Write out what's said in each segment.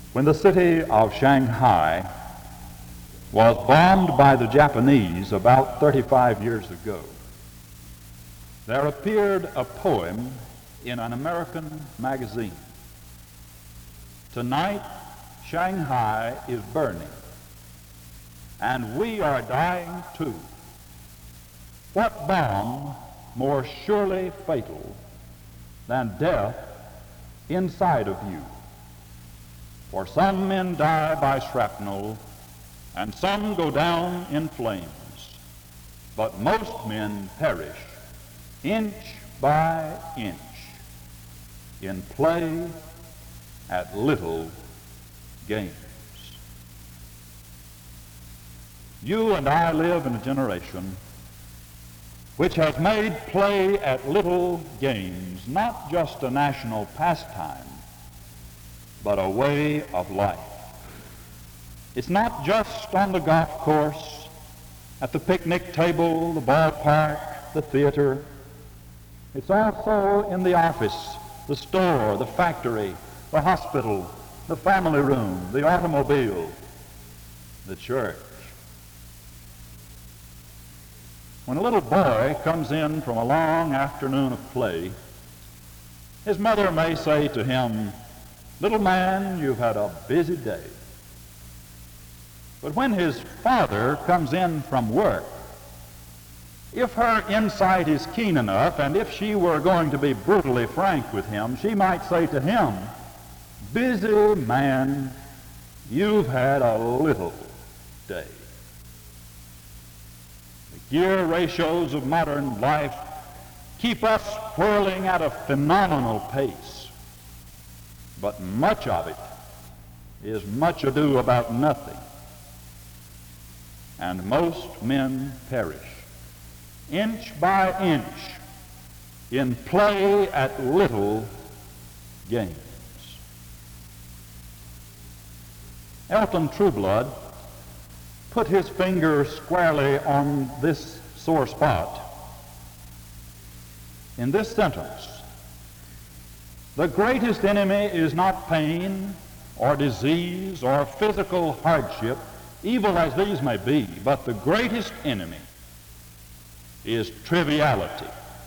When the city of Shanghai was bombed by the Japanese about 35 years ago, there appeared a poem in an American magazine. Tonight, Shanghai is burning, and we are dying too. What bomb more surely fatal than death inside of you? For some men die by shrapnel, and some go down in flames, but most men perish inch by inch in play at little games. You and I live in a generation which has made play at little games not just a national pastime, but a way of life. It's not just on the golf course, at the picnic table, the ballpark, the theater. It's also in the office, the store, the factory, the hospital, the family room, the automobile, the church. When a little boy comes in from a long afternoon of play, his mother may say to him, "Little man, you've had a busy day." But when his father comes in from work, if her insight is keen enough, and if she were going to be brutally frank with him, she might say to him, "Busy man, you've had a little day." The gear ratios of modern life keep us whirling at a phenomenal pace, but much of it is much ado about nothing, and most men perish inch by inch in play at little games. Elton Trueblood put his finger squarely on this sore spot in this sentence: "The greatest enemy is not pain or disease or physical hardship, evil as these may be, but the greatest enemy is triviality."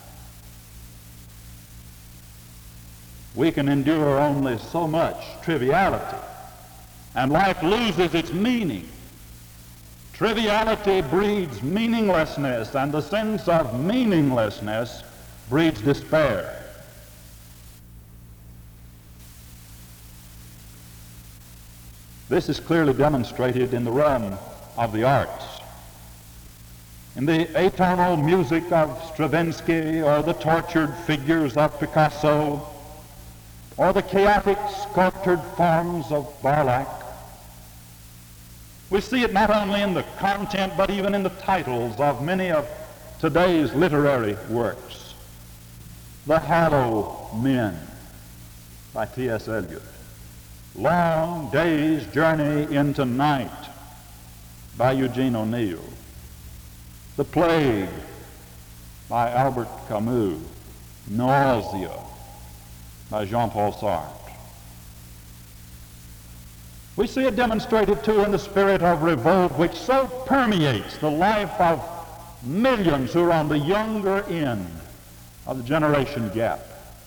We can endure only so much triviality, and life loses its meaning. Triviality breeds meaninglessness, and the sense of meaninglessness breeds despair. This is clearly demonstrated in the realm of the arts. In the atonal music of Stravinsky, or the tortured figures of Picasso, or the chaotic sculptured forms of Barlach, we see it not only in the content, but even in the titles of many of today's literary works. The Hollow Men by T.S. Eliot, Long Day's Journey into Night by Eugene O'Neill, The Plague by Albert Camus, Nausea by Jean-Paul Sartre. We see it demonstrated too in the spirit of revolt which so permeates the life of millions who are on the younger end of the generation gap.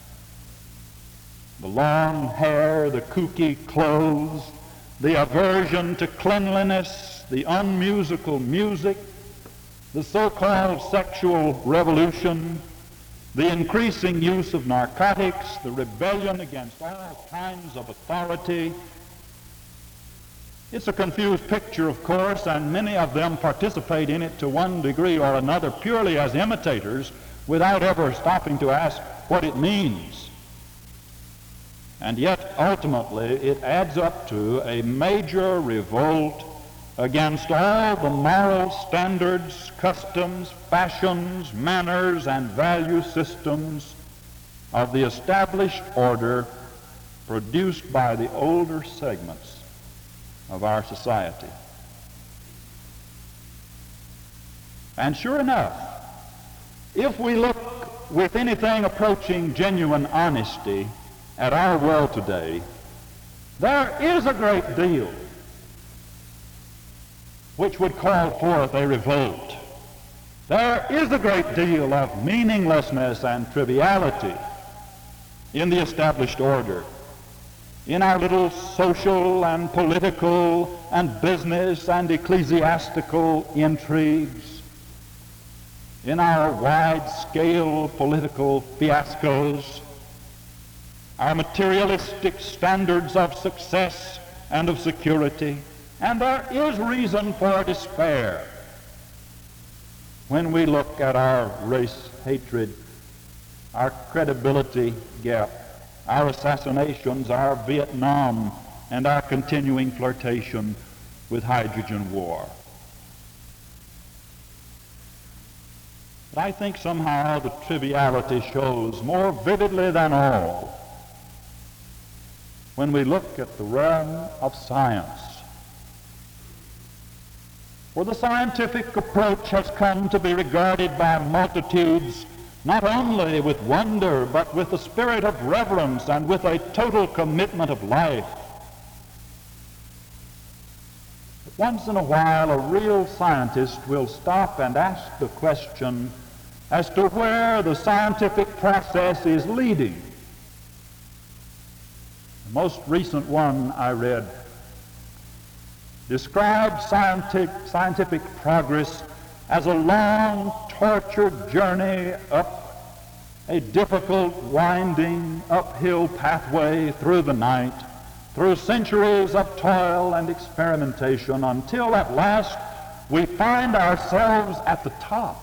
The long hair, the kooky clothes, the aversion to cleanliness, the unmusical music, the so-called sexual revolution, the increasing use of narcotics, the rebellion against all kinds of authority. It's a confused picture, of course, and many of them participate in it to one degree or another purely as imitators without ever stopping to ask what it means. And yet, ultimately, it adds up to a major revolt against all the moral standards, customs, fashions, manners, and value systems of the established order produced by the older segments of our society. And sure enough, if we look with anything approaching genuine honesty at our world today, There is a great deal which would call forth a revolt. There is a great deal of meaninglessness and triviality in the established order, in our little social and political and business and ecclesiastical intrigues, in our wide-scale political fiascos, our materialistic standards of success and of security. And there is reason for despair when we look at our race hatred, our credibility gap, our assassinations, our Vietnam, and our continuing flirtation with hydrogen war. But I think somehow the triviality shows more vividly than all when we look at the realm of science. For the scientific approach has come to be regarded by multitudes not only with wonder, but with a spirit of reverence and with a total commitment of life. But once in a while, a real scientist will stop and ask the question as to where the scientific process is leading. The most recent one I read described scientific progress as a long, tortured journey up a difficult, winding, uphill pathway through the night, through centuries of toil and experimentation, until at last we find ourselves at the top,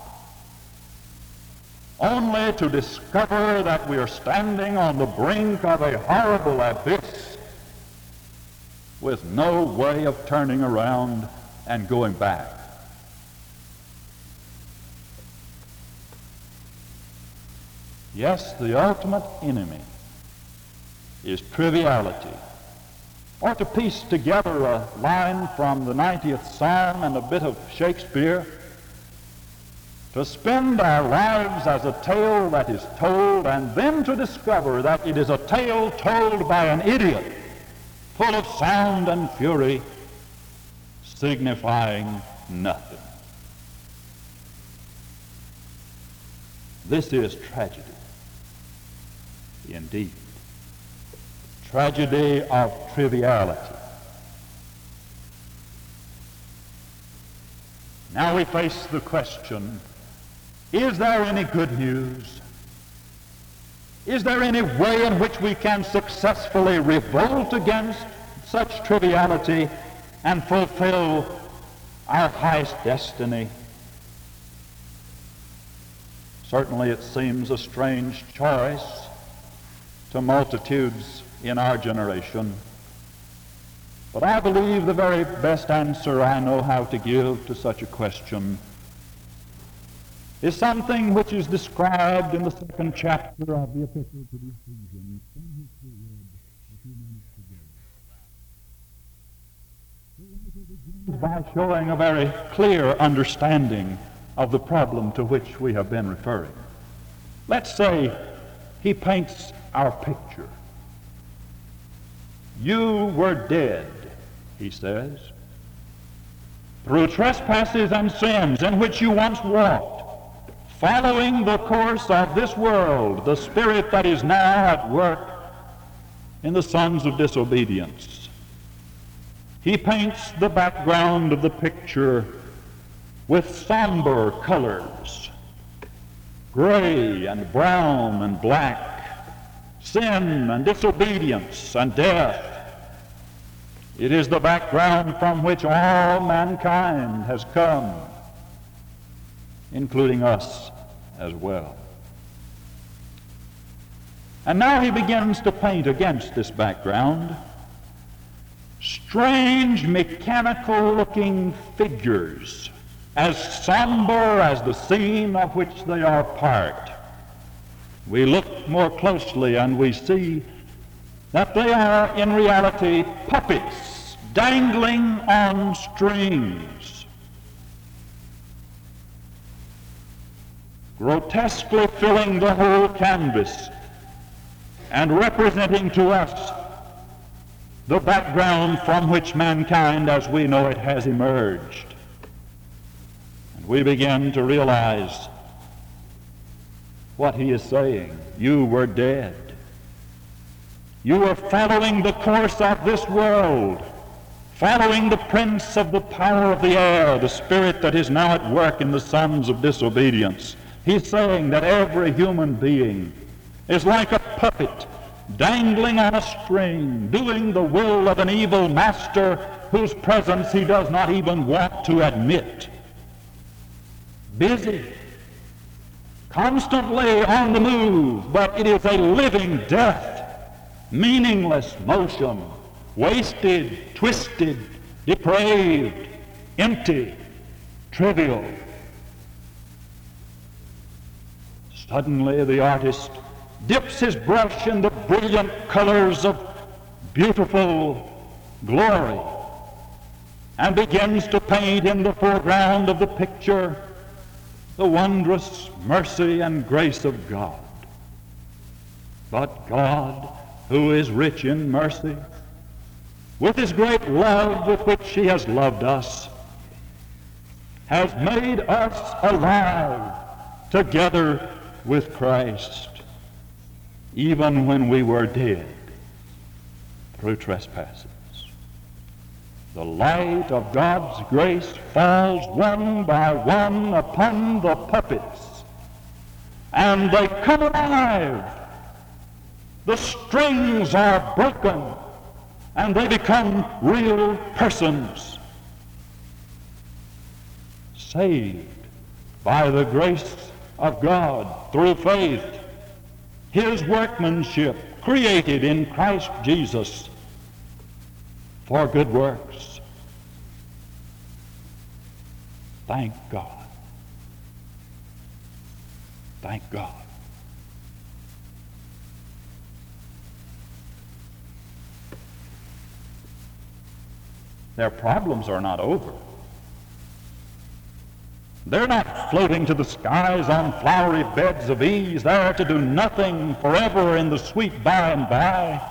only to discover that we are standing on the brink of a horrible abyss with no way of turning around and going back. Yes, the ultimate enemy is triviality. Or to piece together a line from the 90th Psalm and a bit of Shakespeare, to spend our lives as a tale that is told, and then to discover that it is a tale told by an idiot, full of sound and fury, signifying nothing. This is tragedy, indeed. Tragedy of triviality. Now we face the question, is there any good news? Is there any way in which we can successfully revolt against such triviality and fulfill our highest destiny? Certainly it seems a strange choice to multitudes in our generation, but I believe the very best answer I know how to give to such a question is something which is described in the 2nd chapter of the Epistle to the Ephesians, from which we read a few minutes ago. By showing a very clear understanding of the problem to which we have been referring. Let's say he paints our picture. You were dead, he says, through trespasses and sins in which you once walked, following the course of this world, the spirit that is now at work in the sons of disobedience. He paints the background of the picture with somber colors, gray and brown and black, sin and disobedience and death. It is the background from which all mankind has come, including us as well. And now he begins to paint against this background strange, mechanical-looking figures, as somber as the scene of which they are part. We look more closely and we see that they are in reality puppets dangling on strings, grotesquely filling the whole canvas and representing to us the background from which mankind as we know it has emerged. And we begin to realize what he is saying. You were dead. You were following the course of this world, following the prince of the power of the air, the spirit that is now at work in the sons of disobedience. He's saying that every human being is like a puppet dangling on a string, doing the will of an evil master whose presence he does not even want to admit. Busy, constantly on the move, but it is a living death, meaningless motion, wasted, twisted, depraved, empty, trivial. Suddenly the artist dips his brush in the brilliant colors of beautiful glory and begins to paint in the foreground of the picture the wondrous mercy and grace of God. But God, who is rich in mercy, with his great love with which he has loved us, has made us alive together with Christ, even when we were dead through trespasses. The light of God's grace falls one by one upon the puppets, and they come alive. The strings are broken, and they become real persons, saved by the grace of God through faith, his workmanship created in Christ Jesus for good works. Thank God. Thank God. Their problems are not over. They're not floating to the skies on flowery beds of ease, there to do nothing forever in the sweet by and by.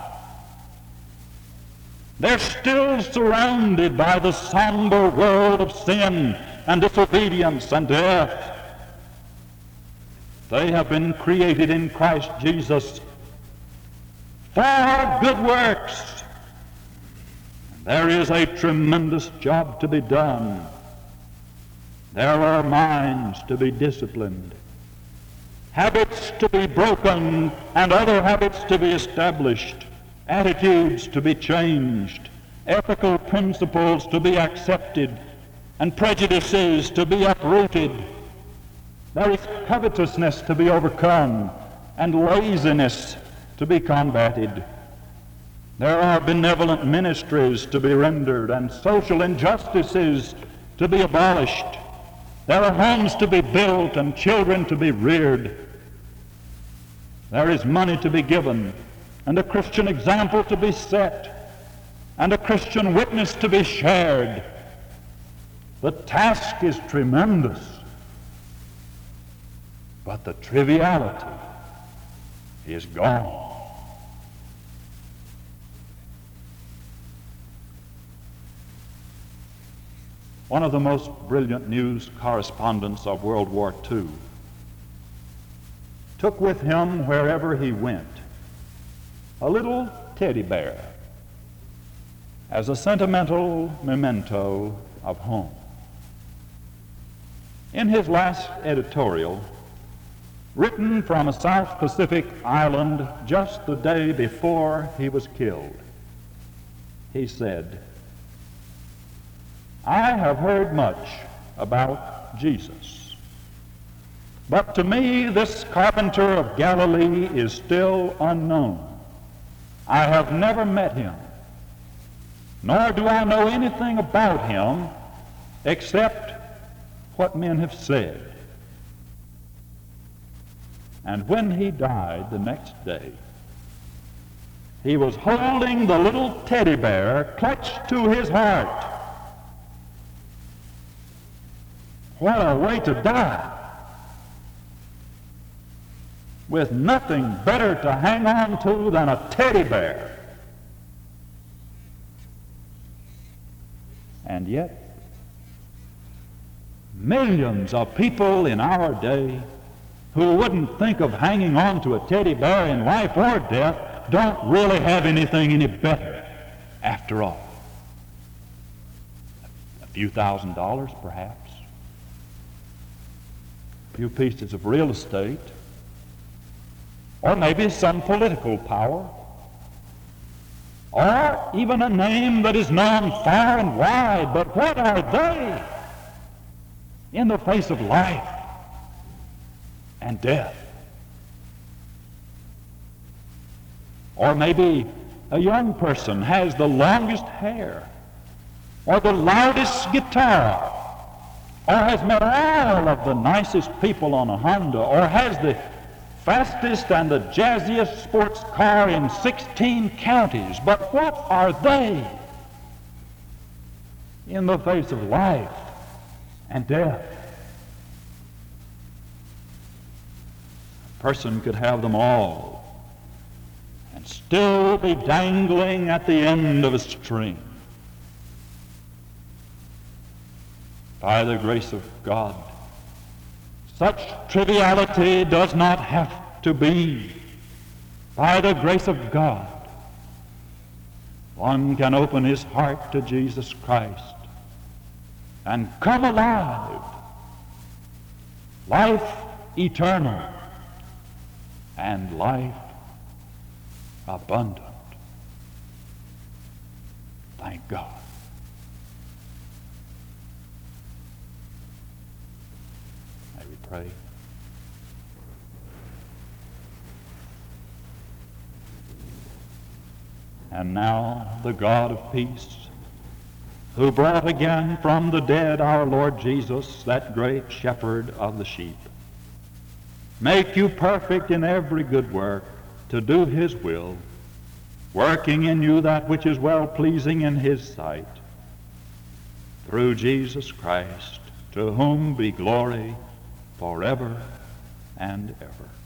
They're still surrounded by the somber world of sin and disobedience and death. They have been created in Christ Jesus for good works. There is a tremendous job to be done. There are minds to be disciplined, habits to be broken, and other habits to be established, attitudes to be changed, ethical principles to be accepted, and prejudices to be uprooted. There is covetousness to be overcome, and laziness to be combated. There are benevolent ministries to be rendered, and social injustices to be abolished. There are homes to be built and children to be reared. There is money to be given, and a Christian example to be set, and a Christian witness to be shared. The task is tremendous, but the triviality is gone. One of the most brilliant news correspondents of World War II took with him wherever he went a little teddy bear as a sentimental memento of home. In his last editorial, written from a South Pacific island just the day before he was killed, he said, "I have heard much about Jesus, but to me this carpenter of Galilee is still unknown. I have never met him, nor do I know anything about him except what men have said." And when he died the next day, he was holding the little teddy bear clutched to his heart. What a way to die! With nothing better to hang on to than a teddy bear. And yet, millions of people in our day who wouldn't think of hanging on to a teddy bear in life or death don't really have anything any better after all. A few $1,000s perhaps, a few pieces of real estate, or maybe some political power, or even a name that is known far and wide. But what are they in the face of life and death? Or maybe a young person has the longest hair, or the loudest guitar, or has met all of the nicest people on a Honda, or has the fastest and the jazziest sports car in 16 counties. But what are they in the face of life and death? A person could have them all and still be dangling at the end of a string. By the grace of God, such triviality does not have to be. By the grace of God, one can open his heart to Jesus Christ and come alive, life eternal and life abundant. Thank God. May we pray. And now the God of peace, who brought again from the dead our Lord Jesus, that great shepherd of the sheep, make you perfect in every good work to do his will, working in you that which is well-pleasing in his sight, through Jesus Christ, to whom be glory forever and ever.